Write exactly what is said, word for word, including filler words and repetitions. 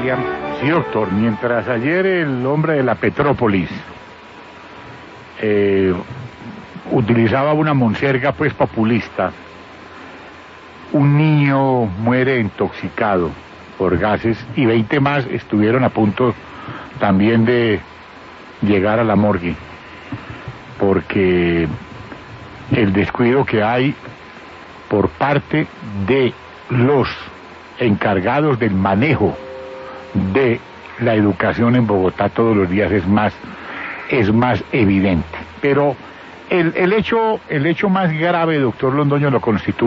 Sí, doctor, mientras ayer el hombre de la Petrópolis eh, utilizaba una monserga pues populista, un niño muere intoxicado por gases y veinte más estuvieron a punto también de llegar a la morgue, porque el descuido que hay por parte de los encargados del manejo de la educación en Bogotá todos los días es más es más evidente. Pero el, el hecho el hecho más grave, doctor Londoño, lo constituye